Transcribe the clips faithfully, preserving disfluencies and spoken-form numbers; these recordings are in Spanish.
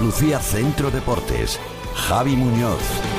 Andalucía Centro Deportes. Javi Muñoz.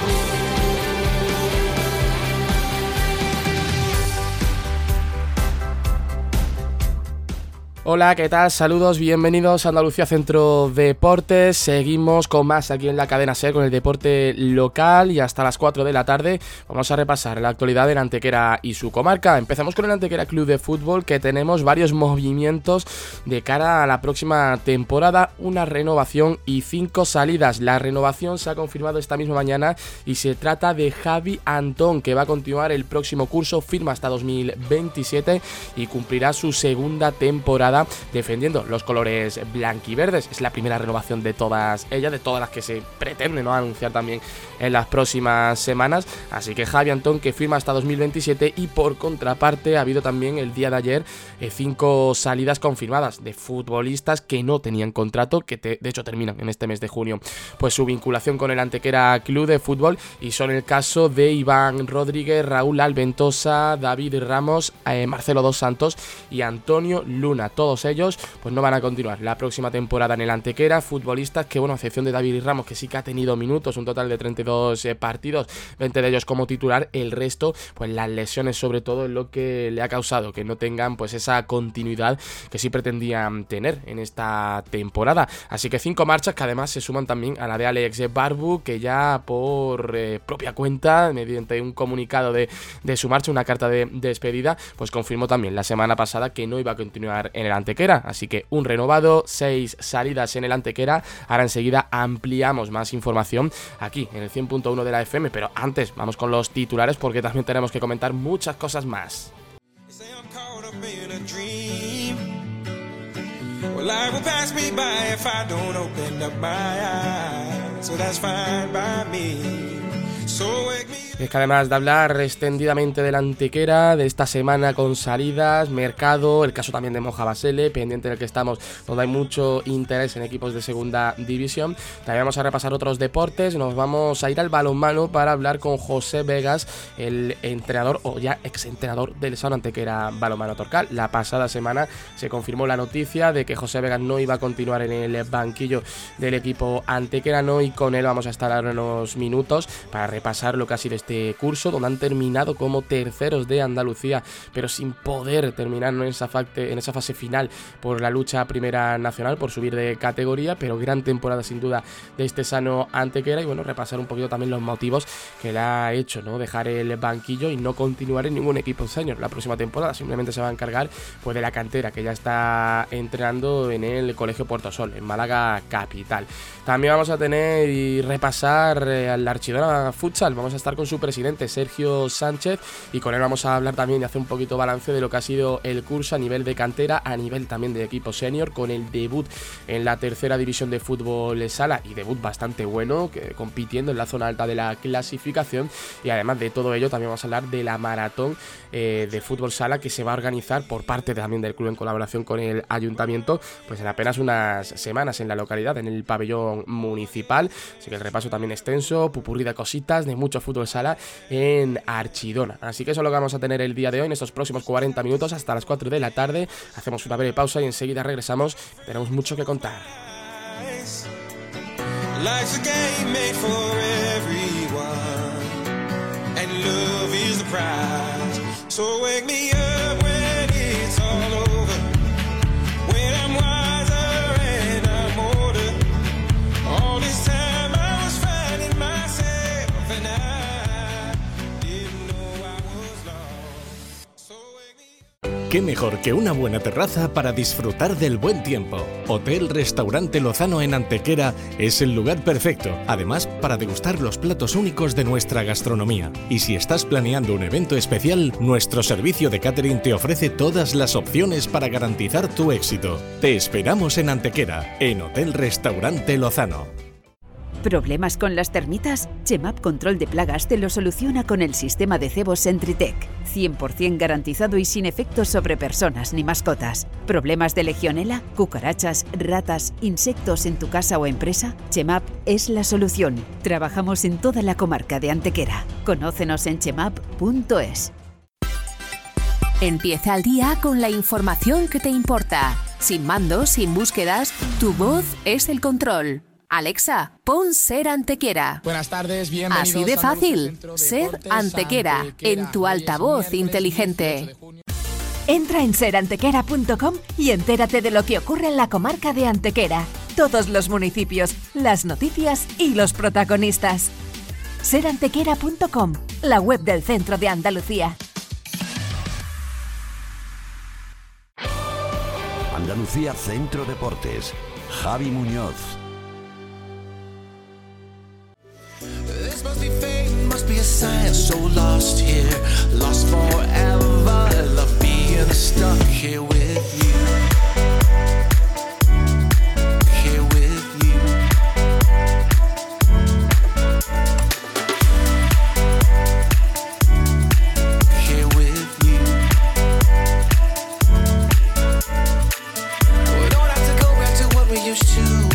Hola, ¿qué tal? Saludos, bienvenidos a Andalucía Centro Deportes. Seguimos con más aquí en la cadena SER con el deporte local y hasta las cuatro de la tarde vamos a repasar la actualidad del Antequera y su comarca. Empezamos con el Antequera Club de Fútbol, que tenemos varios movimientos de cara a la próxima temporada, una renovación y cinco salidas. La renovación se ha confirmado esta misma mañana y se trata de Javi Antón, que va a continuar el próximo curso, firma hasta dos mil veintisiete y cumplirá su segunda temporada defendiendo los colores blanquiverdes. Es la primera renovación de todas ellas, de todas las que se pretende, ¿no?, anunciar también en las próximas semanas. Así que Javi Antón, que firma hasta dos mil veintisiete, y por contraparte ha habido también el día de ayer eh, cinco salidas confirmadas de futbolistas que no tenían contrato, que te, de hecho terminan en este mes de junio pues su vinculación con el Antequera Club de Fútbol, y son el caso de Iván Rodríguez, Raúl Alventosa, David Ramos, eh, Marcelo Dos Santos y Antonio Luna. Todos ellos pues no van a continuar la próxima temporada en el Antequera. Futbolistas que, bueno, a excepción de David Ramos, que sí que ha tenido minutos, un total de treinta y dos eh, partidos, veinte de ellos como titular, el resto pues las lesiones sobre todo es lo que le ha causado que no tengan pues esa continuidad que sí pretendían tener en esta temporada. Así que cinco marchas que además se suman también a la de Alex Barbu, que ya por eh, propia cuenta, mediante un comunicado de, de su marcha, una carta de, de despedida, pues confirmó también la semana pasada que no iba a continuar en el Antequera. Así que un renovado, seis salidas en el Antequera. Ahora enseguida ampliamos más información aquí en el cien punto uno de la F M, pero antes vamos con los titulares porque también tenemos que comentar muchas cosas más. Es que además de hablar extendidamente del Antequera, de esta semana con salidas, mercado, el caso también de Moja Basele, pendiente del que estamos, donde hay mucho interés en equipos de segunda división, también vamos a repasar otros deportes. Nos vamos a ir al balonmano para hablar con José Vegas, el entrenador o ya exentrenador del Sao Antequera Balonmano Torcal. La pasada semana se confirmó la noticia de que José Vegas no iba a continuar en el banquillo del equipo antequerano, y con él vamos a estar ahora unos minutos para repasar lo que ha sido este curso, donde han terminado como terceros de Andalucía, pero sin poder terminar en esa, fase, en esa fase final por la lucha primera nacional, por subir de categoría. Pero gran temporada sin duda de este Sano Antequera, y bueno, repasar un poquito también los motivos que le ha hecho, ¿no?, dejar el banquillo y no continuar en ningún equipo senior la próxima temporada. Simplemente se va a encargar pues de la cantera, que ya está entrenando en el Colegio Puerto Sol, en Málaga capital. También vamos a tener y repasar eh, al Archidona Futsal. Vamos a estar con su presidente Sergio Sánchez, y con él vamos a hablar también y hacer un poquito balance de lo que ha sido el curso a nivel de cantera, a nivel también de equipo senior, con el debut en la tercera división de fútbol sala, y debut bastante bueno, que, compitiendo en la zona alta de la clasificación. Y además de todo ello también vamos a hablar de la maratón eh, de fútbol sala que se va a organizar por parte también del club en colaboración con el ayuntamiento, pues en apenas unas semanas en la localidad, en el pabellón municipal. Así que el repaso también extenso, pupurrí de cositas, de mucho fútbol sala en Archidona. Así que eso es lo que vamos a tener el día de hoy en estos próximos cuarenta minutos hasta las cuatro de la tarde. Hacemos una breve pausa y enseguida regresamos. Tenemos mucho que contar. Life's a game made for everyone, and love is the prize. So wake me up when it's all over, when I'm wiser and I'm older. All this time I was finding myself, and I didn't know I was lost. So wake me up. ¿Qué mejor que una buena terraza para disfrutar del buen tiempo? Hotel Restaurante Lozano en Antequera es el lugar perfecto, además para degustar los platos únicos de nuestra gastronomía. Y si estás planeando un evento especial, nuestro servicio de catering te ofrece todas las opciones para garantizar tu éxito. Te esperamos en Antequera, en Hotel Restaurante Lozano. ¿Problemas con las termitas? Chemap Control de Plagas te lo soluciona con el sistema de cebo Sentrytech. cien por ciento garantizado y sin efectos sobre personas ni mascotas. ¿Problemas de legionela, cucarachas, ratas, insectos en tu casa o empresa? Chemap es la solución. Trabajamos en toda la comarca de Antequera. Conócenos en chemap punto es. Empieza el día con la información que te importa. Sin mandos, sin búsquedas, tu voz es el control. Alexa, pon Ser Antequera. Buenas tardes, bienvenidos. Así de fácil, de Ser Deportes, Antequera, Antequera, en tu altavoz inteligente. Entra en ser antequera punto com y entérate de lo que ocurre en la comarca de Antequera, todos los municipios, las noticias y los protagonistas. ser antequera punto com, la web del Centro de Andalucía. Andalucía Centro Deportes. Javi Muñoz. This must be fate, must be a sign. So lost here, lost forever. Love being stuck here with you. Here with you. Here with you. We don't have to go back to what we used to.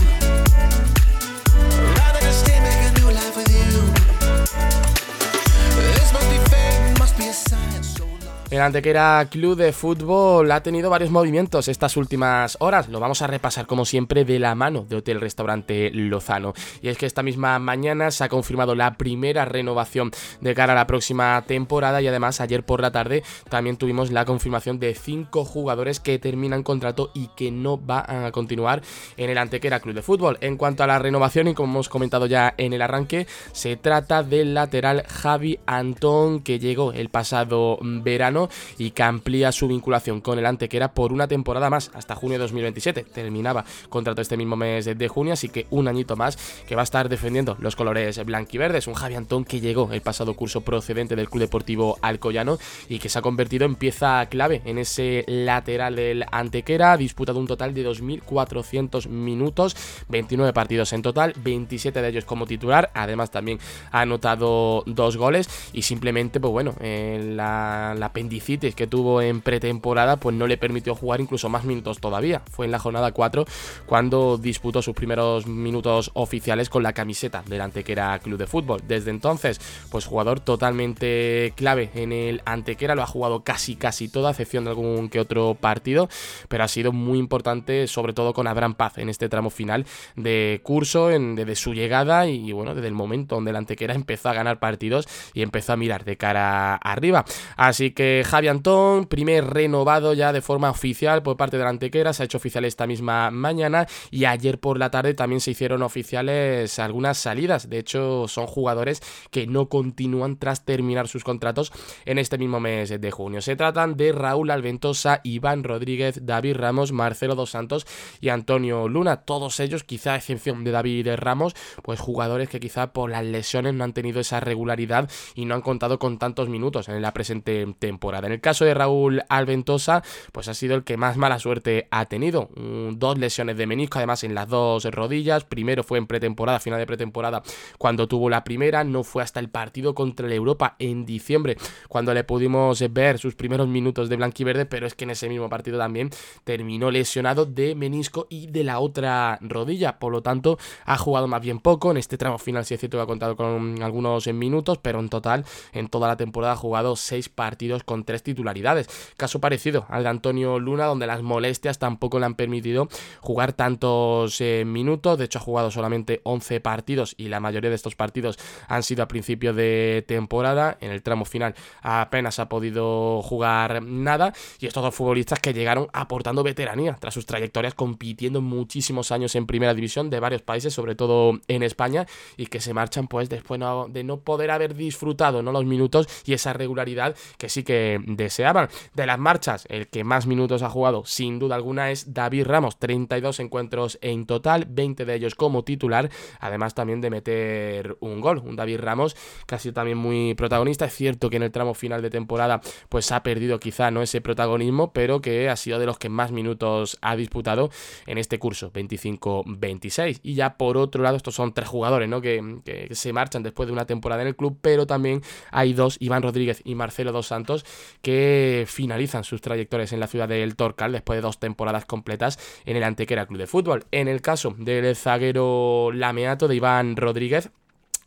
El Antequera Club de Fútbol ha tenido varios movimientos estas últimas horas. Lo vamos a repasar como siempre de la mano de Hotel Restaurante Lozano. Y es que esta misma mañana se ha confirmado la primera renovación de cara a la próxima temporada y además ayer por la tarde también tuvimos la confirmación de cinco jugadores que terminan contrato y que no van a continuar en el Antequera Club de Fútbol. En cuanto a la renovación, y como hemos comentado ya en el arranque, se trata del lateral Javi Antón, que llegó el pasado verano y que amplía su vinculación con el Antequera por una temporada más, hasta junio de dos mil veintisiete. Terminaba contrato este mismo mes de junio, así que un añito más que va a estar defendiendo los colores blanquiverdes. Un Javi Antón que llegó el pasado curso procedente del Club Deportivo Alcoyano y que se ha convertido en pieza clave en ese lateral del Antequera. Ha disputado un total de dos mil cuatrocientos minutos, veintinueve partidos en total, veintisiete de ellos como titular. Además también ha anotado dos goles y simplemente, pues bueno, eh, la, la apendicitis que tuvo en pretemporada pues no le permitió jugar incluso más minutos todavía. Fue en la jornada cuatro cuando disputó sus primeros minutos oficiales con la camiseta del Antequera Club de Fútbol. Desde entonces, pues jugador totalmente clave en el Antequera, lo ha jugado casi casi todo, a excepción de algún que otro partido, pero ha sido muy importante, sobre todo con Abraham Paz en este tramo final de curso, en, desde su llegada y bueno, desde el momento donde el Antequera empezó a ganar partidos y empezó a mirar de cara arriba. Así que Javi Antón, primer renovado ya de forma oficial por parte de la Antequera, se ha hecho oficial esta misma mañana y ayer por la tarde también se hicieron oficiales algunas salidas. De hecho, son jugadores que no continúan tras terminar sus contratos en este mismo mes de junio. Se tratan de Raúl Alventosa, Iván Rodríguez, David Ramos, Marcelo Dos Santos y Antonio Luna. Todos ellos, quizá a excepción de David Ramos, pues jugadores que quizá por las lesiones no han tenido esa regularidad y no han contado con tantos minutos en la presente temporada. En el caso de Raúl Alventosa, pues ha sido el que más mala suerte ha tenido. Mm, dos lesiones de menisco, además en las dos rodillas. Primero fue en pretemporada, final de pretemporada, cuando tuvo la primera. No fue hasta el partido contra el Europa en diciembre cuando le pudimos ver sus primeros minutos de blanquiverde, pero es que en ese mismo partido también terminó lesionado de menisco y de la otra rodilla. Por lo tanto, ha jugado más bien poco. En este tramo final sí es cierto que ha contado con algunos minutos, pero en total, en toda la temporada ha jugado seis partidos con tres titularidades. Caso parecido al de Antonio Luna, donde las molestias tampoco le han permitido jugar tantos eh, minutos. De hecho, ha jugado solamente once partidos y la mayoría de estos partidos han sido a principio de temporada. En el tramo final apenas ha podido jugar nada. Y estos dos futbolistas que llegaron aportando veteranía tras sus trayectorias compitiendo muchísimos años en primera división de varios países, sobre todo en España, y que se marchan pues después no, de no poder haber disfrutado, ¿no?, los minutos y esa regularidad que sí que deseaban. De las marchas, el que más minutos ha jugado sin duda alguna es David Ramos, treinta y dos encuentros en total, veinte de ellos como titular, además también de meter un gol. Un David Ramos que ha sido también muy protagonista. Es cierto que en el tramo final de temporada pues ha perdido quizá no ese protagonismo, pero que ha sido de los que más minutos ha disputado en este curso, veinticinco veintiséis. Y ya por otro lado, estos son tres jugadores, ¿no?, que, que se marchan después de una temporada en el club, pero también hay dos, Iván Rodríguez y Marcelo Dos Santos, que finalizan sus trayectorias en la ciudad del Torcal después de dos temporadas completas en el Antequera Club de Fútbol. En el caso del zaguero lameato de Iván Rodríguez,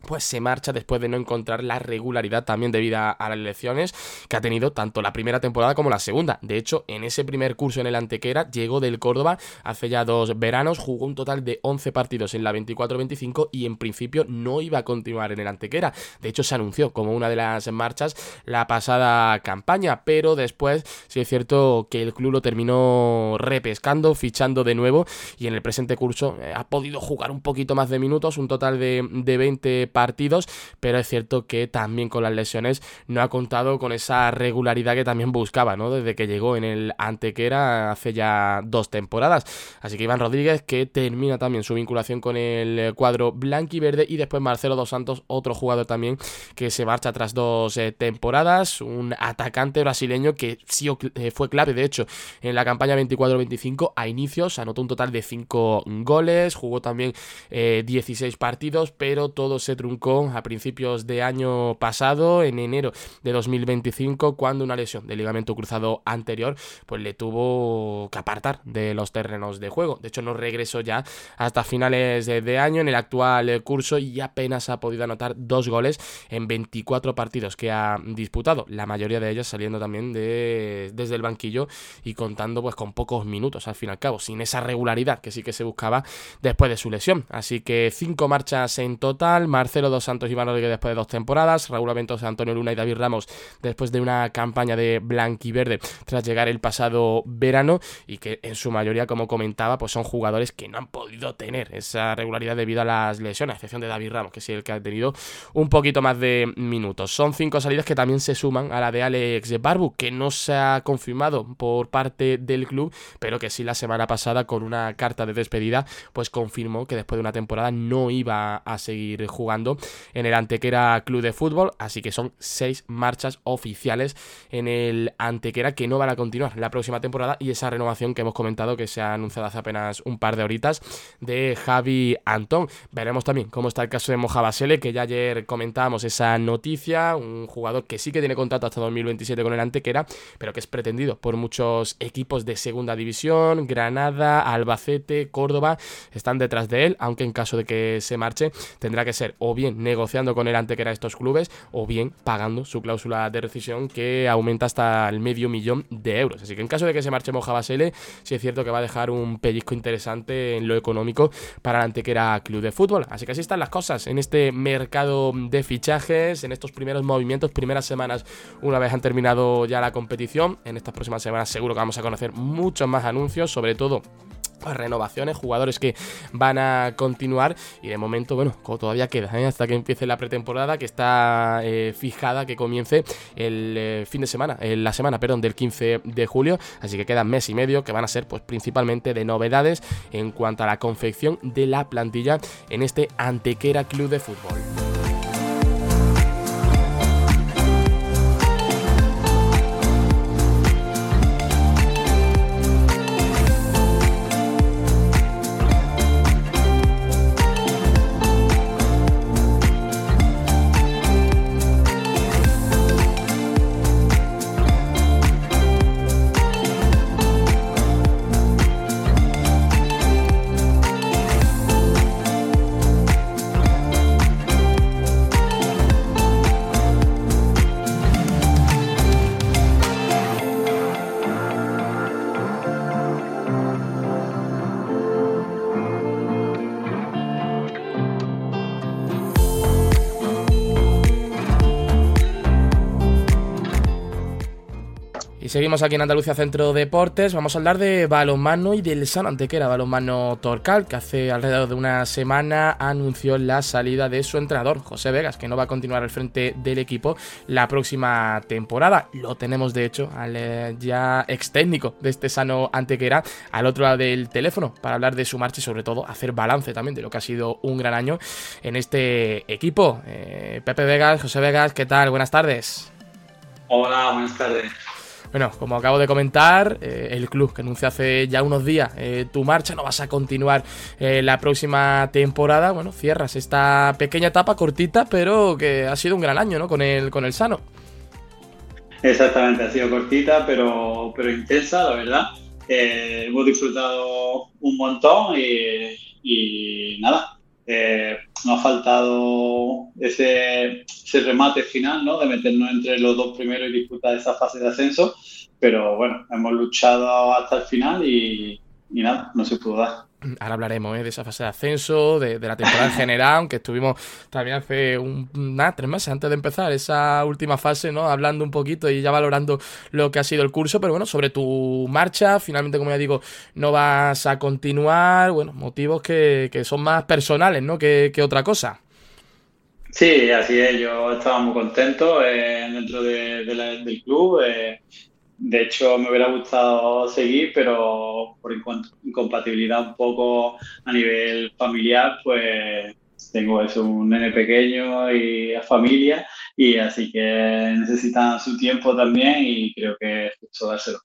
pues se marcha después de no encontrar la regularidad también debido a las lesiones que ha tenido tanto la primera temporada como la segunda. De hecho, en ese primer curso en el Antequera llegó del Córdoba hace ya dos veranos, jugó un total de once partidos en la veinticuatro veinticinco y en principio no iba a continuar en el Antequera. De hecho, se anunció como una de las marchas la pasada campaña, pero después sí es cierto que el club lo terminó repescando, fichando de nuevo, y en el presente curso eh, ha podido jugar un poquito más de minutos, un total de, de veinte partidos, pero es cierto que también con las lesiones no ha contado con esa regularidad que también buscaba, ¿no? Desde que llegó en el Antequera hace ya dos temporadas. Así que Iván Rodríguez, que termina también su vinculación con el cuadro blanquiverde, y después Marcelo dos Santos, otro jugador también que se marcha tras dos eh, temporadas, un atacante brasileño que sí eh, fue clave, de hecho, en la campaña veinticuatro veinticinco a inicios, anotó un total de cinco goles, jugó también eh, dieciséis partidos, pero todo se truncó a principios de año pasado, en enero de dos mil veinticinco, cuando una lesión del ligamento cruzado anterior pues le tuvo que apartar de los terrenos de juego. De hecho, no regresó ya hasta finales de, de año en el actual curso, y apenas ha podido anotar dos goles en veinticuatro partidos que ha disputado, la mayoría de ellos saliendo también de, desde el banquillo y contando pues con pocos minutos al fin y al cabo, sin esa regularidad que sí que se buscaba después de su lesión. Así que cinco marchas en total: Marcelo dos Santos y Iván Rodríguez después de dos temporadas, Raúl Aventos, Antonio Luna y David Ramos después de una campaña de blanquiverde tras llegar el pasado verano, y que en su mayoría, como comentaba, pues son jugadores que no han podido tener esa regularidad debido a las lesiones, a excepción de David Ramos, que sí es el que ha tenido un poquito más de minutos. Son cinco salidas que también se suman a la de Alex Barbu, que no se ha confirmado por parte del club, pero que sí la semana pasada, con una carta de despedida, pues confirmó que después de una temporada no iba a seguir jugando en el Antequera Club de Fútbol. Así que son seis marchas oficiales en el Antequera que no van a continuar la próxima temporada, y esa renovación que hemos comentado, que se ha anunciado hace apenas un par de horitas, de Javi Antón. Veremos también cómo está el caso de Moja Basele, que ya ayer comentábamos esa noticia, un jugador que sí que tiene contrato hasta dos mil veintisiete con el Antequera, pero que es pretendido por muchos equipos de segunda división. Granada, Albacete, Córdoba están detrás de él, aunque en caso de que se marche tendrá que ser o bien negociando con el Antequera estos clubes, o bien pagando su cláusula de rescisión, que aumenta hasta el medio millón de euros. Así que en caso de que se marche Moja Basele, sí es cierto que va a dejar un pellizco interesante en lo económico para el Antequera Club de Fútbol. Así que así están las cosas en este mercado de fichajes, en estos primeros movimientos, primeras semanas una vez han terminado ya la competición. En estas próximas semanas seguro que vamos a conocer muchos más anuncios, sobre todo renovaciones, jugadores que van a continuar, y de momento, bueno, como todavía queda ¿eh? hasta que empiece la pretemporada, que está eh, fijada que comience el eh, fin de semana, eh, la semana, perdón, del quince de julio, así que quedan mes y medio que van a ser pues principalmente de novedades en cuanto a la confección de la plantilla en este Antequera Club de Fútbol. Y seguimos aquí en Andalucía Centro Deportes. Vamos a hablar de balonmano y del Sano Antequera Balonmano Torcal, que hace alrededor de una semana anunció la salida de su entrenador, José Vegas, que no va a continuar al frente del equipo la próxima temporada. Lo tenemos, de hecho, al eh, ya ex técnico de este Sano Antequera al otro lado del teléfono para hablar de su marcha y sobre todo hacer balance también de lo que ha sido un gran año en este equipo. Eh, Pepe Vegas, José Vegas, ¿qué tal? Buenas tardes. Hola, buenas tardes. Bueno, como acabo de comentar, eh, el club que anunció hace ya unos días eh, tu marcha, no vas a continuar eh, la próxima temporada. Bueno, cierras esta pequeña etapa cortita, pero que ha sido un gran año, ¿no? Con el, con el Sano. Exactamente, ha sido cortita, pero, pero intensa, la verdad. Eh, hemos disfrutado un montón y, y nada. Eh, nos ha faltado ese, ese remate final, ¿no? De meternos entre los dos primeros y disputar esa fase de ascenso, pero bueno, hemos luchado hasta el final y, y nada, no se pudo dar. Ahora hablaremos ¿eh? de esa fase de ascenso, de, de la temporada en general, aunque estuvimos también hace un, nada, tres meses antes de empezar esa última fase, ¿no? Hablando un poquito y ya valorando lo que ha sido el curso, pero bueno, sobre tu marcha, finalmente, como ya digo, no vas a continuar, bueno, motivos que, que son más personales, ¿no? Que, que otra cosa. Sí, así es, yo estaba muy contento eh, dentro de, de la, del club. Eh, de hecho, me hubiera gustado seguir, pero por inco- incompatibilidad un poco a nivel familiar, pues tengo eso, un nene pequeño y a familia, y así que necesitan su tiempo también y creo que es justo dárselo.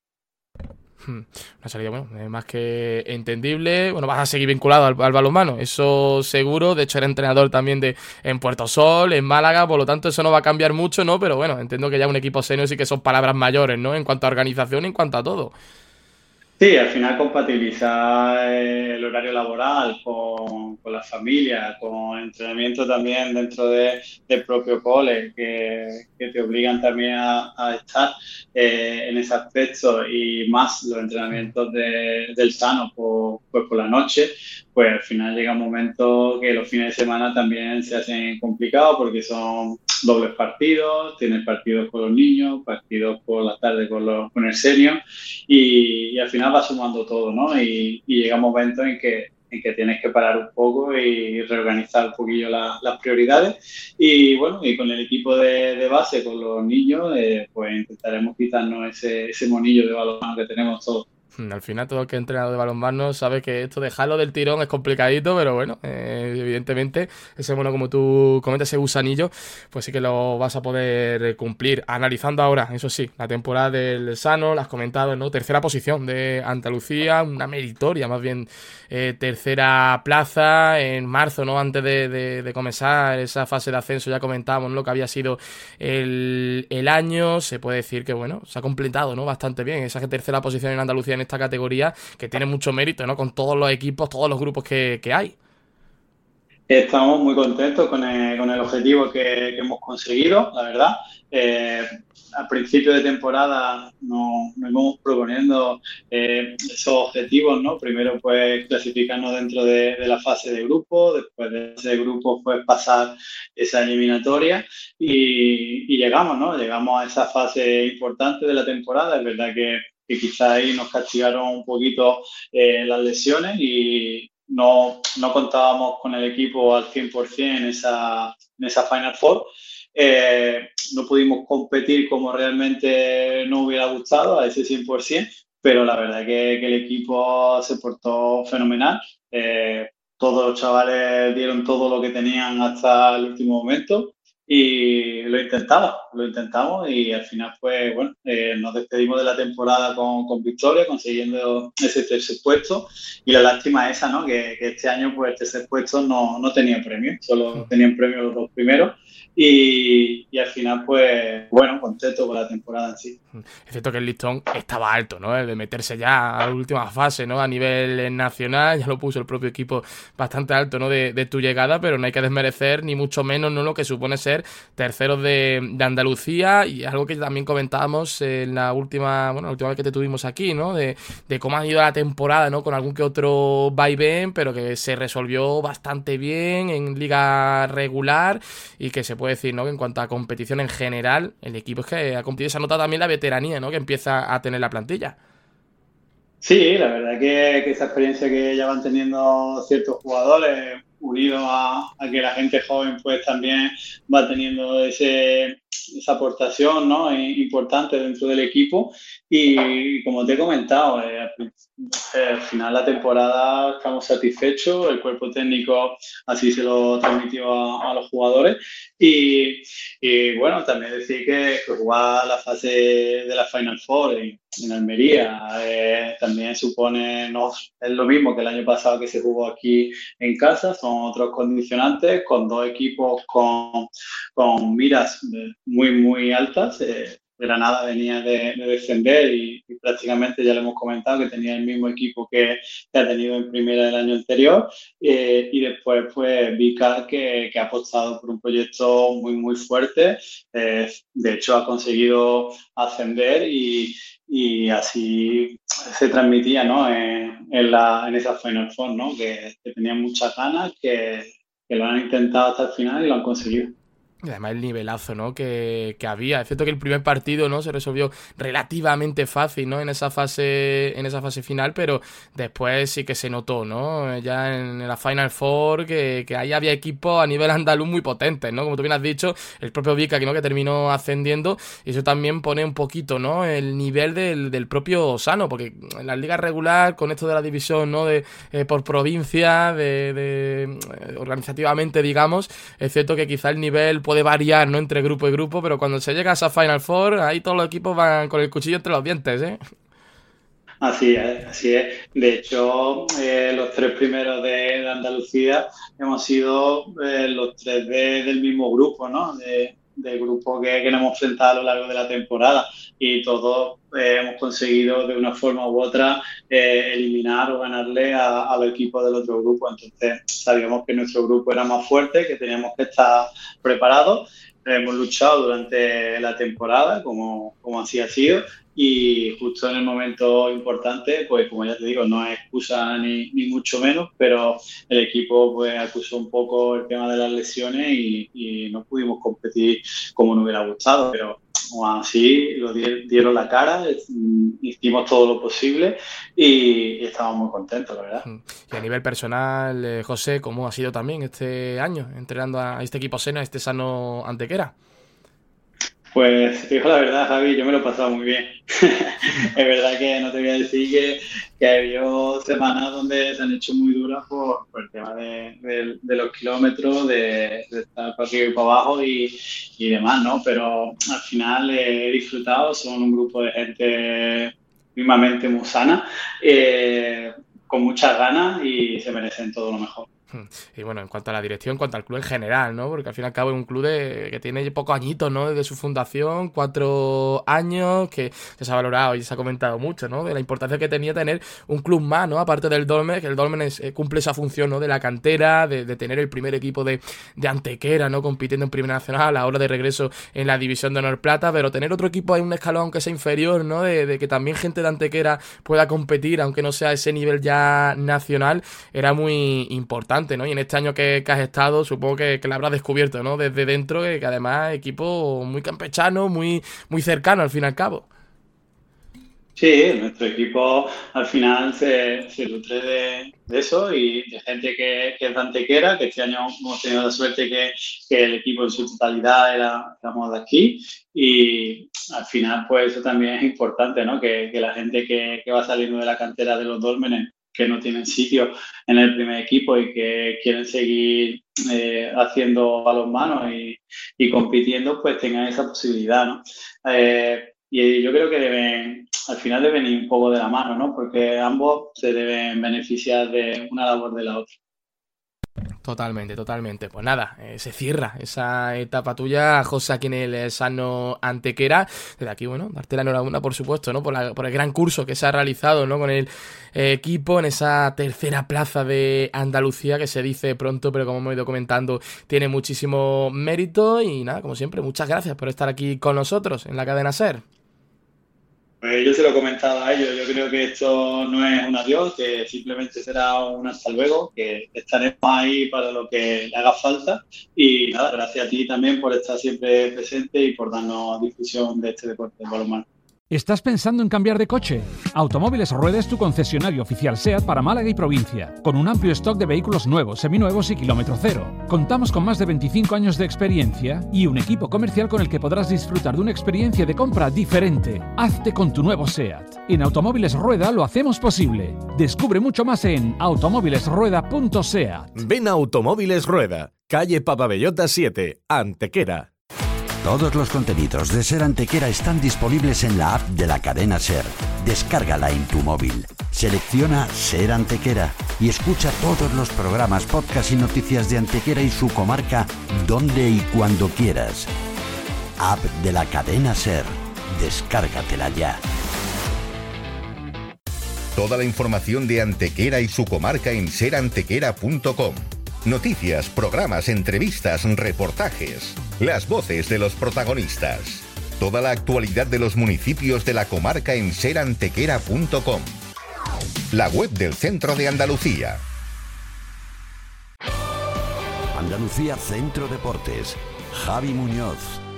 Una salida, bueno, eh, más que entendible. Bueno, vas a seguir vinculado al, al balonmano, eso seguro. De hecho, eres entrenador también de en Puerto Sol, en Málaga, por lo tanto, eso no va a cambiar mucho, ¿no? Pero bueno, entiendo que ya un equipo senior sí que son palabras mayores, ¿no? En cuanto a organización, en cuanto a todo. Sí, al final compatibilizar eh, el horario laboral con, con la familia, con entrenamiento también dentro de, del propio cole, que, que te obligan también a, a estar eh, en ese aspecto y más los entrenamientos de, del Sano por, pues por la noche, pues al final llega un momento que los fines de semana también se hacen complicados porque son dobles partidos, tienes partidos con los niños, partidos por la tarde con, los, con el senior y, y al final va sumando todo, ¿no? Y, y llega un momento en que, en que tienes que parar un poco y reorganizar un poquillo la, las prioridades y bueno, y con el equipo de, de base, con los niños, eh, pues intentaremos quitarnos ese, ese monillo de balonmano que tenemos todos. Al final todo el que ha entrenado de balonmano sabe que esto dejarlo del tirón es complicadito, pero bueno, eh, evidentemente ese mono, como tú comentas, ese gusanillo, pues sí que lo vas a poder cumplir. Analizando ahora, eso sí, la temporada del Sano, la has comentado, ¿no? Tercera posición de Andalucía, una meritoria, más bien eh, tercera plaza en marzo, ¿no? Antes de, de, de comenzar esa fase de ascenso ya comentábamos, ¿no? Lo que había sido el, el año, se puede decir que, bueno, se ha completado, ¿no? Bastante bien esa tercera posición en Andalucía en esta categoría, que tiene mucho mérito, ¿no? Con todos los equipos, todos los grupos que, que hay. Estamos muy contentos con el, con el objetivo que, que hemos conseguido, la verdad. Eh, al principio de temporada nos, nos íbamos proponiendo eh, esos objetivos, ¿no? Primero, pues, clasificarnos dentro de, de la fase de grupo, después de ese grupo, pues, pasar esa eliminatoria y, y llegamos, ¿no? Llegamos a esa fase importante de la temporada. Es verdad que, que quizá ahí nos castigaron un poquito eh, las lesiones y no, no contábamos con el equipo al cien por ciento en esa, en esa Final Four. Eh, no pudimos competir como realmente nos hubiera gustado a ese cien por ciento, pero la verdad que, que el equipo se portó fenomenal. Eh, todos los chavales dieron todo lo que tenían hasta el último momento y lo intentamos, lo intentamos y al final pues bueno, eh, nos despedimos de la temporada con, con victoria, consiguiendo ese tercer puesto y la lástima es esa, ¿no? Que, que este año pues el tercer puesto no, no tenía premio, solo tenían premio los dos primeros y, y al final pues bueno, contento con la temporada en sí. Es cierto que el listón estaba alto, ¿no? El de meterse ya a la última fase, ¿no? A nivel nacional, ya lo puso el propio equipo bastante alto, ¿no? De, de tu llegada, pero no hay que desmerecer ni mucho menos, ¿no? Lo que supone ser terceros de, de Andalucía y algo que también comentábamos en la última, bueno, la última vez que te tuvimos aquí, ¿no? De, de cómo ha ido la temporada, ¿no? Con algún que otro vaivén, pero que se resolvió bastante bien en liga regular y que se puede decir, ¿no? Que en cuanto a competición en general, el equipo es que ha competido, se ha notado también la veteranía, ¿no? Que empieza a tener la plantilla. Sí, la verdad que, que esa experiencia que ya van teniendo ciertos jugadores, unido a, a que la gente joven pues también va teniendo ese, esa aportación, ¿no? Importante dentro del equipo y como te he comentado, eh, al, eh, al final de la temporada estamos satisfechos, el cuerpo técnico así se lo transmitió a, a los jugadores y, y bueno, también decir que, que jugar la fase de la Final Four en, en Almería eh, también supone, no es lo mismo que el año pasado que se jugó aquí en casa, son otros condicionantes con dos equipos con, con miras muy muy altas, eh, Granada venía de, de descender y, y prácticamente ya le hemos comentado que tenía el mismo equipo que, que ha tenido en primera el año anterior. Eh, y después, pues, Vicar, que, que ha apostado por un proyecto muy, muy fuerte. Eh, de hecho, ha conseguido ascender y, y así se transmitía, ¿no? en, en, la, en esa Final Four, ¿no? Que, que tenían muchas ganas, que, que lo han intentado hasta el final y lo han conseguido. Y además el nivelazo, ¿no? que, que había. Es cierto que el primer partido, ¿no? se resolvió relativamente fácil, ¿no? En esa fase, en esa fase final, pero después sí que se notó, ¿no? Ya en la Final Four que, que ahí había equipos a nivel andaluz muy potentes, ¿no? Como tú bien has dicho, el propio Vica, ¿no? que terminó ascendiendo, y eso también pone un poquito, ¿no? el nivel del, del propio Sano, porque en la liga regular, con esto de la división, ¿no? de eh, por provincia, de, de eh, organizativamente, digamos, es cierto que quizá el nivel puede variar, ¿no? entre grupo y grupo, pero cuando se llega a esa Final Four, ahí todos los equipos van con el cuchillo entre los dientes, ¿eh? Así es, así es. De hecho, eh, los tres primeros de, de Andalucía hemos sido eh, los tres de, del mismo grupo, ¿no? De, del grupo que, que nos hemos enfrentado a lo largo de la temporada, y todos eh, hemos conseguido de una forma u otra eh, eliminar o ganarle a, a los equipos del otro grupo. Entonces sabíamos que nuestro grupo era más fuerte, que teníamos que estar preparados. Hemos luchado durante la temporada como, como así ha sido, y justo en el momento importante, pues como ya te digo, no es excusa ni, ni mucho menos, pero el equipo pues acusó un poco el tema de las lesiones y, y no pudimos competir como nos hubiera gustado, pero aún así lo di- dieron la cara, hicimos todo lo posible y, y estamos muy contentos, la verdad. Y a nivel personal, eh, José, ¿cómo ha sido también este año entrenando a este equipo Seno, a este Sano Antequera? Pues te digo la verdad, Javi, yo me lo he pasado muy bien. Es verdad que no te voy a decir que, que ha habido semanas donde se han hecho muy duras por, por el tema de, de, de los kilómetros, de, de estar para arriba y para abajo y, y demás, ¿no? Pero al final he disfrutado, son un grupo de gente mismamente muy sana, eh, con muchas ganas y se merecen todo lo mejor. Y bueno, en cuanto a la dirección, en cuanto al club en general, ¿no? Porque al fin y al cabo es un club de, que tiene pocos añitos, ¿no? Desde su fundación, cuatro años, que se ha valorado y se ha comentado mucho, ¿no? De la importancia que tenía tener un club más, ¿no? Aparte del Dolmen, que el Dolmen es, eh, cumple esa función, ¿no? De la cantera, de, de tener el primer equipo de, de Antequera, ¿no? Compitiendo en Primera Nacional, ahora de regreso en la División de Honor Plata, pero tener otro equipo en un escalón aunque sea inferior, ¿no? De, de que también gente de Antequera pueda competir, aunque no sea ese nivel ya nacional, era muy importante, ¿no? Y en este año que, que has estado, supongo que, que lo habrás descubierto, ¿no? Desde dentro, que, que además equipo muy campechano, muy, muy cercano al fin y al cabo. Sí, nuestro equipo al final se, se nutre de, de eso y de gente que, que es de Antequera, que este año hemos tenido la suerte que, que el equipo en su totalidad era, éramos de aquí, y al final pues eso también es importante, ¿no? Que, que la gente que, que va saliendo de la cantera de los Dólmenes, que no tienen sitio en el primer equipo y que quieren seguir eh, haciendo balonmano y, y compitiendo, pues tengan esa posibilidad, ¿no? Eh, y yo creo que deben, al final deben ir un poco de la mano, ¿no? Porque ambos se deben beneficiar de una labor de la otra. Totalmente, totalmente. Pues nada, eh, se cierra esa etapa tuya, José, aquí en el Sano Antequera. Desde aquí, bueno, darte la enhorabuena, por supuesto, ¿no? Por, la, por el gran curso que se ha realizado, ¿no? Con el eh, equipo en esa tercera plaza de Andalucía, que se dice pronto, pero como hemos ido comentando, tiene muchísimo mérito. Y nada, como siempre, muchas gracias por estar aquí con nosotros en la cadena SER. Pues yo se lo he comentado a ellos, yo creo que esto no es un adiós, que simplemente será un hasta luego, que estaremos ahí para lo que le haga falta, y nada, gracias a ti también por estar siempre presente y por darnos difusión de este deporte del balonmano. ¿Estás pensando en cambiar de coche? Automóviles Rueda es tu concesionario oficial SEAT para Málaga y provincia, con un amplio stock de vehículos nuevos, seminuevos y kilómetro cero. Contamos con más de veinticinco años de experiencia y un equipo comercial con el que podrás disfrutar de una experiencia de compra diferente. Hazte con tu nuevo SEAT. En Automóviles Rueda lo hacemos posible. Descubre mucho más en automóviles rueda punto seat. Ven a Automóviles Rueda, calle Papabellota siete, Antequera. Todos los contenidos de SER Antequera están disponibles en la app de la cadena SER. Descárgala en tu móvil. Selecciona SER Antequera y escucha todos los programas, podcasts y noticias de Antequera y su comarca donde y cuando quieras. App de la cadena SER. Descárgatela ya. Toda la información de Antequera y su comarca en ser antequera punto com. Noticias, programas, entrevistas, reportajes. Las voces de los protagonistas. Toda la actualidad de los municipios de la comarca en ser antequera punto com. La web del Centro de Andalucía. Andalucía Centro Deportes. Javi Muñoz.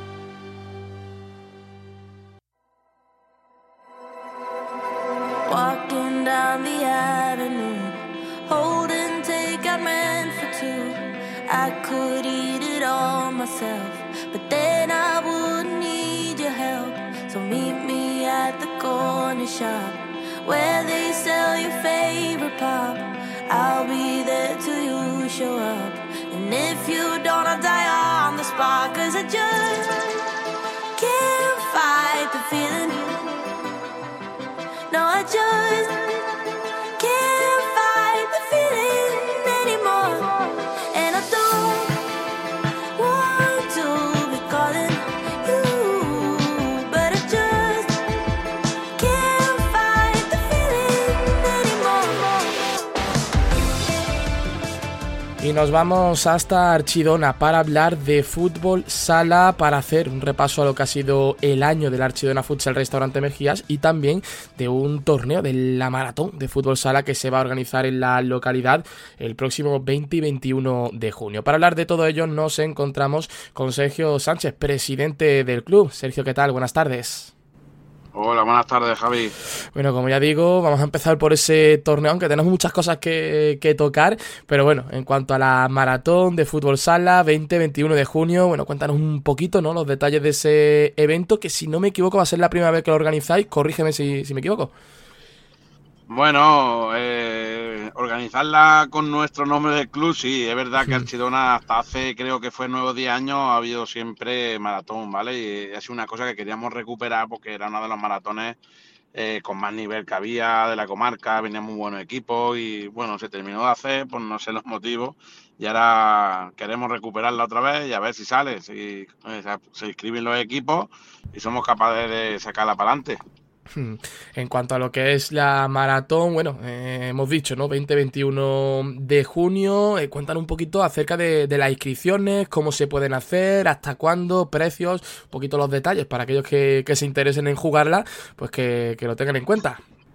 Walking down the avenue, holding takeout meant for two. I could eat it all myself, but then I wouldn't need your help. So meet me at the corner shop, where they sell your favorite pop. I'll be there till you show up, and if you don't, I'll die on the spot. Cause I just can't fight the feeling. No, I just can't fight the feeling anymore. And I don't want to be calling you, but I just can't fight the feeling anymore. Y nos vamos hasta Archidona para hablar de fútbol sala, para hacer un repaso a lo que ha sido el año del Archidona Futsal Restaurante Mejías y también de un torneo de la maratón de fútbol sala que se va a organizar en la localidad el próximo veinte y veintiuno de junio. Para hablar de todo ello nos encontramos con Sergio Sánchez, presidente del club. Sergio, ¿qué tal? Buenas tardes. Hola, buenas tardes, Javi. Bueno, como ya digo, vamos a empezar por ese torneo, aunque tenemos muchas cosas que, que tocar, pero bueno, en cuanto a la maratón de fútbol sala, veinte y veintiuno de junio, bueno, cuéntanos un poquito, ¿no?, los detalles de ese evento, que si no me equivoco va a ser la primera vez que lo organizáis, corrígeme si, si me equivoco. Bueno, eh, organizarla con nuestro nombre del club, sí, es verdad que Archidona hasta hace, creo que fue nueve o diez años, ha habido siempre maratón, ¿vale? Y ha sido una cosa que queríamos recuperar porque era uno de los maratones eh, con más nivel que había de la comarca, venían muy buenos equipos y bueno, se terminó de hacer por no sé los motivos y ahora queremos recuperarla otra vez y a ver si sale, si eh, se inscriben los equipos y somos capaces de sacarla para adelante. En cuanto a lo que es la maratón, bueno, eh, hemos dicho, ¿no?, veinte y veintiuno de junio, eh, cuéntanos un poquito acerca de, de las inscripciones, cómo se pueden hacer, hasta cuándo, precios, un poquito los detalles para aquellos que, que se interesen en jugarla, pues que, que lo tengan en cuenta.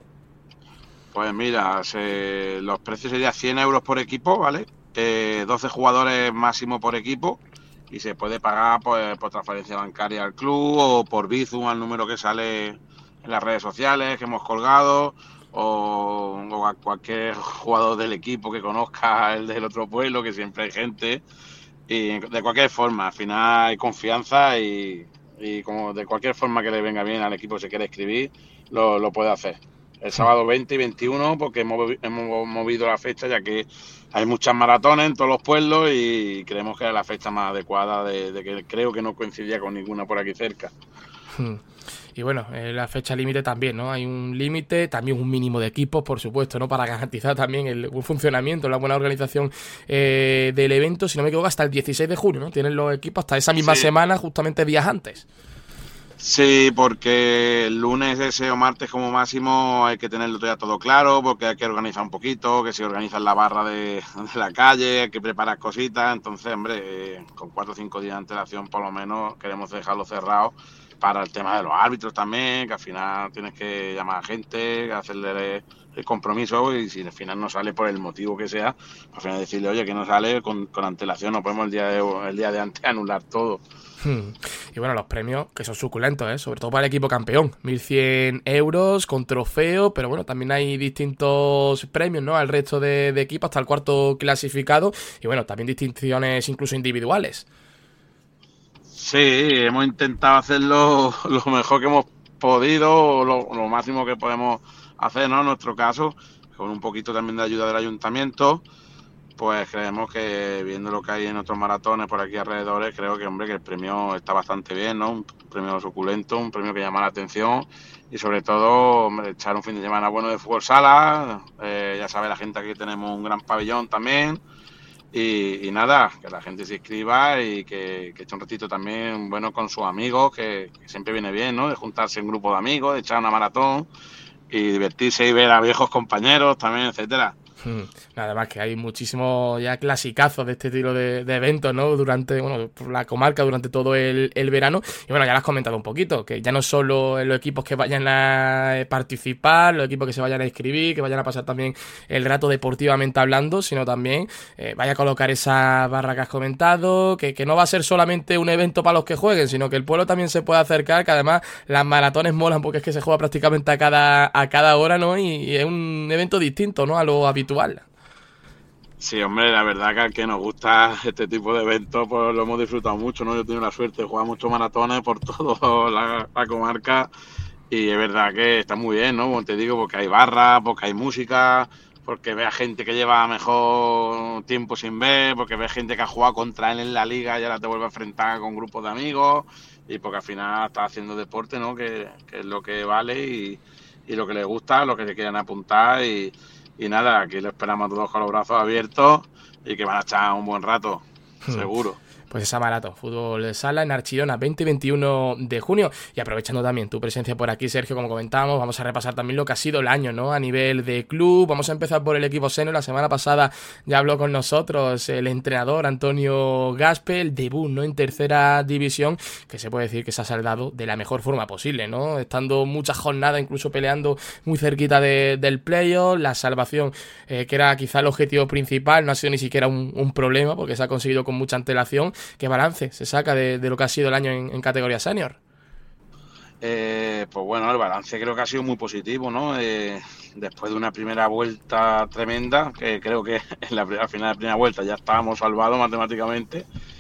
Pues mira, se, los precios serían cien euros por equipo, ¿vale? Eh, doce jugadores máximo por equipo y se puede pagar pues, por transferencia bancaria al club o por Bizum al número que sale en las redes sociales que hemos colgado o, o a cualquier jugador del equipo que conozca el del otro pueblo, que siempre hay gente, y de cualquier forma, al final hay confianza y, y como de cualquier forma que le venga bien al equipo que se quiere escribir, lo, lo puede hacer. El sábado veinte y veintiuno, porque hemos, hemos movido la fecha ya que hay muchas maratones en todos los pueblos y creemos que era la fecha más adecuada de, de que creo que no coincidía con ninguna por aquí cerca. Hmm. Y bueno, eh, la fecha límite también, ¿no? Hay un límite, también un mínimo de equipos, por supuesto, ¿no? Para garantizar también el buen funcionamiento, la buena organización eh, del evento. Si no me equivoco, hasta el dieciséis de junio, ¿no? Tienen los equipos hasta esa misma sí. semana, justamente días antes. Sí, porque el lunes ese o martes como máximo hay que tenerlo ya todo claro, porque hay que organizar un poquito, que se organiza en la barra de, de la calle, hay que preparar cositas. Entonces, hombre, eh, con cuatro o cinco días de antelación por lo menos queremos dejarlo cerrado para el tema de los árbitros también, que al final tienes que llamar a gente, hacerle el compromiso y si al final no sale por el motivo que sea, al final decirle, oye, que no sale con, con antelación, no podemos el día de, el día de antes anular todo. Hmm. Y bueno, los premios que son suculentos, ¿eh? Sobre todo para el equipo campeón, mil cien euros con trofeo, pero bueno, también hay distintos premios, ¿no?, al resto de, de equipos hasta el cuarto clasificado y bueno, también distinciones incluso individuales. Sí, hemos intentado hacerlo lo mejor que hemos podido, lo, lo máximo que podemos hacer, ¿no? En nuestro caso, con un poquito también de ayuda del ayuntamiento, pues creemos que viendo lo que hay en otros maratones por aquí alrededor, creo que, hombre, que el premio está bastante bien, ¿no? Un premio suculento, un premio que llama la atención y sobre todo, hombre, echar un fin de semana bueno de fútbol sala, eh, ya sabe la gente, aquí tenemos un gran pabellón también. Y, y nada, que la gente se inscriba y que, que eche un ratito también bueno con sus amigos, que, que siempre viene bien, ¿no? De juntarse en grupo de amigos, de echar una maratón y divertirse y ver a viejos compañeros también, etcétera. Nada más que hay muchísimos ya clasicazos de este estilo de, de eventos, ¿no? Durante, bueno, por la comarca durante todo el, el verano. Y bueno, ya lo has comentado un poquito, que ya no solo los equipos que vayan a participar, los equipos que se vayan a inscribir, que vayan a pasar también el rato deportivamente hablando, sino también eh, vaya a colocar esa barra que has comentado, que, que no va a ser solamente un evento para los que jueguen, sino que el pueblo también se puede acercar, que además las maratones molan porque es que se juega prácticamente a cada, a cada hora, ¿no? Y, y es un evento distinto, ¿no? A lo habitual. Sí, hombre, la verdad que al que nos gusta este tipo de eventos, pues lo hemos disfrutado mucho, ¿no? Yo he tenido la suerte de jugar muchos maratones por toda la, la comarca y es verdad que está muy bien, ¿no? Como te digo, porque hay barra, porque hay música, porque ve a gente que lleva mejor tiempo sin ver, porque ve gente que ha jugado contra él en la liga y ahora te vuelve a enfrentar con grupos de amigos y porque al final estás haciendo deporte, ¿no? Que, que es lo que vale y, y lo que les gusta, lo que se quieran apuntar y... Y nada, aquí lo esperamos a todos con los brazos abiertos y que van a echar un buen rato, seguro. Pues esa maratón, fútbol sala en Archidona, veinte y veintiuno de junio. Y aprovechando también tu presencia por aquí, Sergio, como comentábamos, vamos a repasar también lo que ha sido el año, ¿no? A nivel de club, vamos a empezar por el equipo senior. La semana pasada ya habló con nosotros el entrenador Antonio Gaspe, el debut, ¿no? En tercera división, que se puede decir que se ha saldado de la mejor forma posible, ¿no? Estando muchas jornadas, incluso peleando muy cerquita de, del playoff, la salvación, eh, que era quizá el objetivo principal, no ha sido ni siquiera un, un problema, porque se ha conseguido con mucha antelación. ¿Qué balance se saca de, de lo que ha sido el año en, en categoría senior? Eh, pues bueno, el balance creo que ha sido muy positivo, ¿no? Eh, después de una primera vuelta tremenda, que creo que en la, al final de la primera vuelta ya estábamos salvados matemáticamente.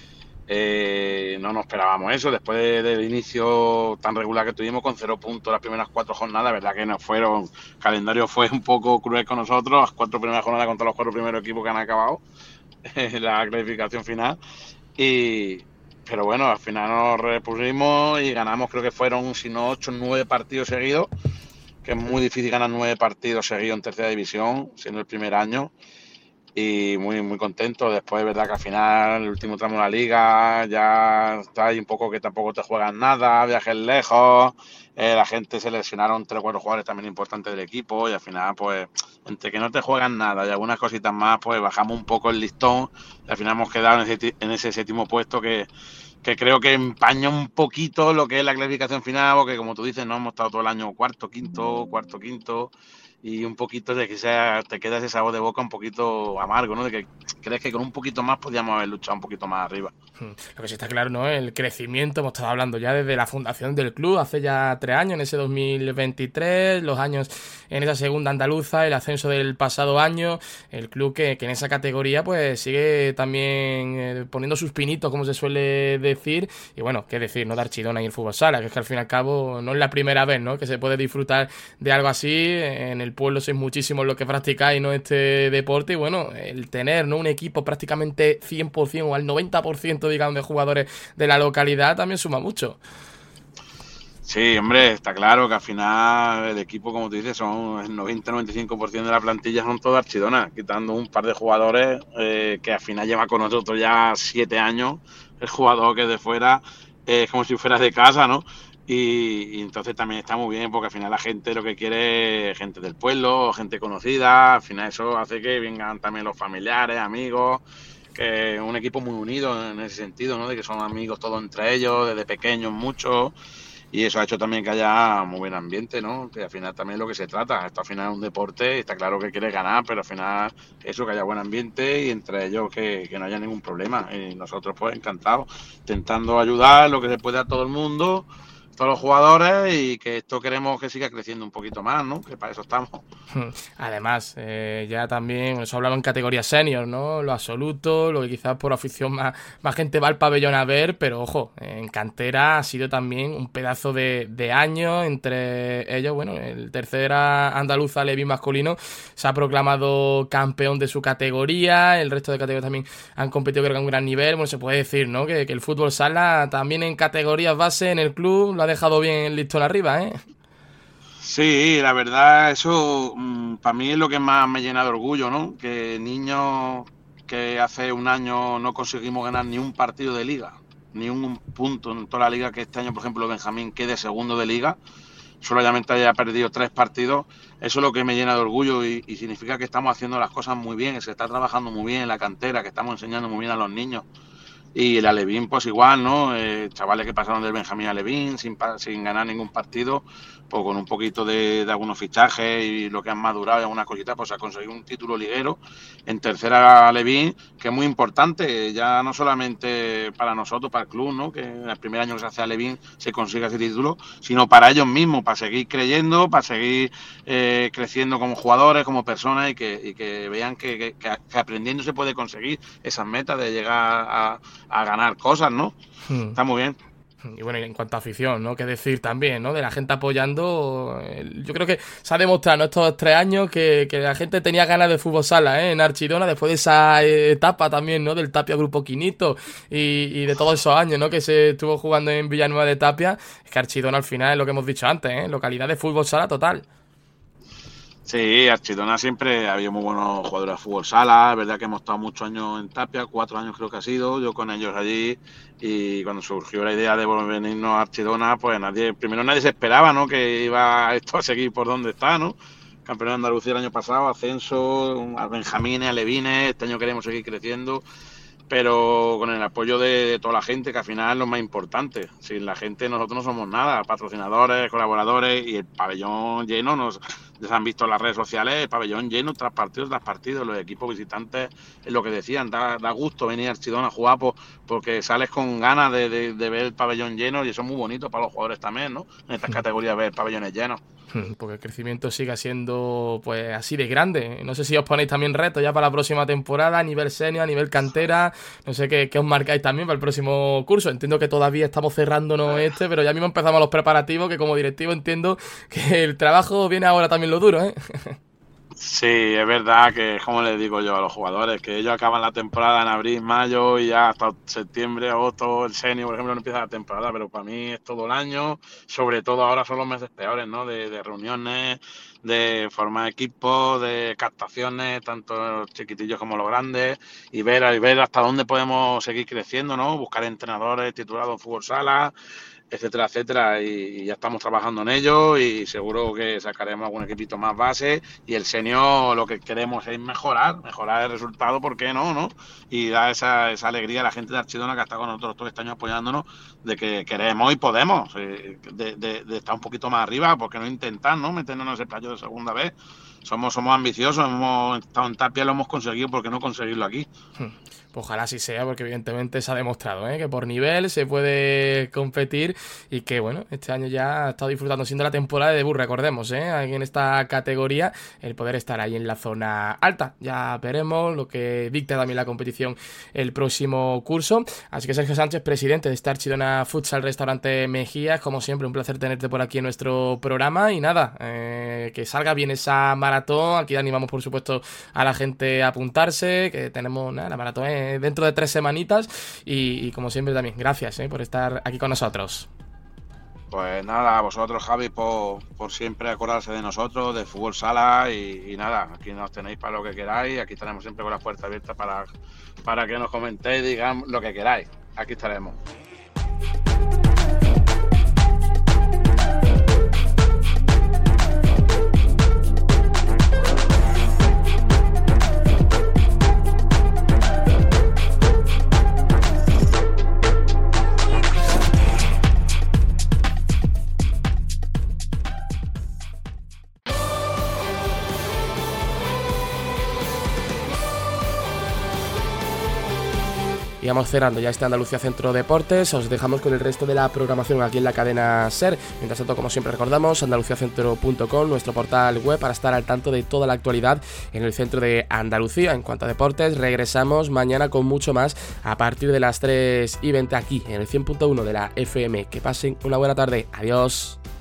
Eh, no nos esperábamos eso, después de, del inicio tan regular que tuvimos con cero puntos las primeras cuatro jornadas, verdad que nos fueron, el calendario fue un poco cruel con nosotros, las cuatro primeras jornadas contra los cuatro primeros equipos que han acabado la clasificación final. Y, pero bueno, al final nos repusimos y ganamos, creo que fueron, si no ocho, nueve partidos seguidos, que es muy difícil ganar nueve partidos seguidos en tercera división, siendo el primer año, y muy muy contento. Después, es verdad que al final, el último tramo de la liga, ya está ahí un poco que tampoco te juegan nada, viajes lejos, eh, la gente se lesionaron tres o cuatro jugadores también importantes del equipo, y al final, pues, entre que no te juegan nada y algunas cositas más, pues bajamos un poco el listón, y al final hemos quedado en ese, en ese séptimo puesto que, que creo que empaña un poquito lo que es la clasificación final, porque como tú dices, no hemos estado todo el año cuarto, quinto, cuarto, quinto, y un poquito de que sea, te queda ese sabor de boca un poquito amargo, ¿no? De que crees que con un poquito más podíamos haber luchado un poquito más arriba. Lo que sí está claro, ¿no? El crecimiento, hemos estado hablando ya desde la fundación del club, hace ya tres años, en ese dos mil veintitrés, los años en esa segunda andaluza, el ascenso del pasado año, el club que, que en esa categoría pues sigue también eh, poniendo sus pinitos, como se suele decir, y bueno, qué decir, ¿no? De Archidona y el fútbol sala, que es que al fin y al cabo no es la primera vez, ¿no? Que se puede disfrutar de algo así, en el pueblo sois muchísimos los que practicáis, ¿no? Este deporte, y bueno, el tener, ¿no? Un equipo prácticamente cien por ciento o al noventa por ciento, digamos, de jugadores de la localidad también suma mucho. Sí, hombre, está claro que al final el equipo, como tú dices, son el noventa a noventa y cinco por ciento de la plantilla son todos Archidona, quitando un par de jugadores eh, que al final lleva con nosotros ya siete años, el jugador que es de fuera es eh, como si fuera de casa, ¿no? Y, y entonces también está muy bien porque al final la gente lo que quiere es gente del pueblo, gente conocida, al final eso hace que vengan también los familiares, amigos, que es un equipo muy unido en ese sentido, ¿no? De que son amigos todos entre ellos, desde pequeños muchos, y eso ha hecho también que haya muy buen ambiente, ¿no? Que al final también es lo que se trata, esto al final es un deporte, está claro que quieres ganar, pero al final eso, que haya buen ambiente y entre ellos que, que no haya ningún problema, y nosotros pues encantados, intentando ayudar lo que se puede a todo el mundo, todos los jugadores, y que esto queremos que siga creciendo un poquito más, ¿no? Que para eso estamos. Además, eh, ya también nos hablaba en categoría senior, ¿no? Lo absoluto, lo que quizás por afición más, más gente va al pabellón a ver, pero ojo, en cantera ha sido también un pedazo de, de año, entre ellos, bueno, el tercera andaluza Levi masculino se ha proclamado campeón de su categoría, el resto de categorías también han competido creo que a un gran nivel, bueno, se puede decir, ¿no? Que, que el fútbol sala también en categorías base en el club lo ha dejado bien el listón arriba, ¿eh? Sí, la verdad, eso mmm, para mí es lo que más me llena de orgullo, ¿no? Que niños que hace un año no conseguimos ganar ni un partido de liga, ni un punto en toda la liga, que este año, por ejemplo, Benjamín quede segundo de liga, solamente haya perdido tres partidos, eso es lo que me llena de orgullo y, y significa que estamos haciendo las cosas muy bien, que se está trabajando muy bien en la cantera, que estamos enseñando muy bien a los niños. Y el Alevín, pues igual, ¿no? Eh, chavales que pasaron del Benjamín a Alevín sin, sin ganar ningún partido, pues con un poquito de, de algunos fichajes y lo que han madurado y algunas cositas, pues ha conseguido un título liguero en tercera Alevín, que es muy importante, ya no solamente para nosotros, para el club, ¿no? Que en el primer año que se hace Alevín se consiga ese título, sino para ellos mismos, para seguir creyendo, para seguir eh, creciendo como jugadores, como personas y que, y que vean que, que, que aprendiendo se puede conseguir esas metas de llegar a a ganar cosas, ¿no? Hmm. Está muy bien. Y bueno, en cuanto a afición, ¿no? Qué decir también, ¿no? De la gente apoyando. Yo creo que se ha demostrado, ¿no? Estos tres años que, que la gente tenía ganas de fútbol sala, ¿eh? En Archidona, después de esa etapa también, ¿no? Del Tapia Grupo Quinito y, y de todos esos años, ¿no? Que se estuvo jugando en Villanueva de Tapia. Es que Archidona al final es lo que hemos dicho antes, ¿eh? Localidad de fútbol sala total. Sí, Archidona siempre había muy buenos jugadores de fútbol sala, es verdad que hemos estado muchos años en Tapia, cuatro años creo que ha sido, yo con ellos allí, y cuando surgió la idea de venirnos a Archidona, pues nadie, primero nadie se esperaba, ¿no? Que iba esto a seguir por donde está, ¿no? Campeón de Andalucía el año pasado, ascenso, a Benjamines, a Levines, este año queremos seguir creciendo, pero con el apoyo de, de toda la gente, que al final es lo más importante. Sin la gente nosotros no somos nada, patrocinadores, colaboradores, y el pabellón lleno, nos, ya se han visto en las redes sociales, el pabellón lleno tras partidos tras partidos, los equipos visitantes, es lo que decían, da, da gusto venir a Archidona a jugar por, porque sales con ganas de, de, de ver el pabellón lleno, y eso es muy bonito para los jugadores también, ¿no? En estas categorías ver pabellones llenos. Porque el crecimiento siga siendo pues así de grande. No sé si os ponéis también retos ya para la próxima temporada, a nivel senior, a nivel cantera. No sé qué, qué os marcáis también para el próximo curso. Entiendo que todavía estamos cerrándonos este, pero ya mismo empezamos los preparativos, que como directivo entiendo que el trabajo viene ahora también lo duro, ¿eh? Sí, es verdad que, como les digo yo a los jugadores, que ellos acaban la temporada en abril, mayo y ya hasta septiembre, agosto, el senior, por ejemplo, no empieza la temporada, pero para mí es todo el año, sobre todo ahora son los meses peores, ¿no? De, de reuniones, de formar equipos, de captaciones, tanto los chiquitillos como los grandes, y ver, y ver hasta dónde podemos seguir creciendo, ¿no? Buscar entrenadores titulados en fútbol sala, etcétera, etcétera, y, y ya estamos trabajando en ello y seguro que sacaremos algún equipito más base, y el senior lo que queremos es mejorar, mejorar el resultado, ¿por qué no? ¿no? Y dar esa, esa alegría a la gente de Archidona que está con nosotros todo este año apoyándonos, de que queremos y podemos, eh, de, de, de estar un poquito más arriba, porque no intentar, ¿no? Meternos en ese playo de segunda vez. Somos, somos ambiciosos, hemos estado en Tapia, lo hemos conseguido, ¿por qué no conseguirlo aquí? Ojalá así sea, porque evidentemente se ha demostrado, ¿eh? Que por nivel se puede competir y que, bueno, este año ya ha estado disfrutando, siendo la temporada de debut, recordemos, ¿eh? Aquí en esta categoría, el poder estar ahí en la zona alta. Ya veremos lo que dicta también la competición el próximo curso. Así que Sergio Sánchez, presidente de este Archidona Futsal Restaurante Mejías, como siempre, un placer tenerte por aquí en nuestro programa y nada, eh, que salga bien esa maratón. Aquí animamos, por supuesto, a la gente a apuntarse, que tenemos, nada, la maratón es dentro de tres semanitas y, y como siempre también, gracias eh, por estar aquí con nosotros. Pues nada, a vosotros, Javi, por, por siempre acordarse de nosotros, de fútbol sala y, y nada, aquí nos tenéis para lo que queráis, aquí estaremos siempre con la puerta abierta para, para que nos comentéis, digan lo que queráis, aquí estaremos. Y vamos cerrando ya este Andalucía Centro Deportes. Os dejamos con el resto de la programación aquí en la cadena SER. Mientras tanto, como siempre recordamos, andalucía centro punto com, nuestro portal web para estar al tanto de toda la actualidad en el centro de Andalucía. En cuanto a deportes, regresamos mañana con mucho más a partir de las tres y veinte aquí en el cien punto uno de la F M. Que pasen una buena tarde. Adiós.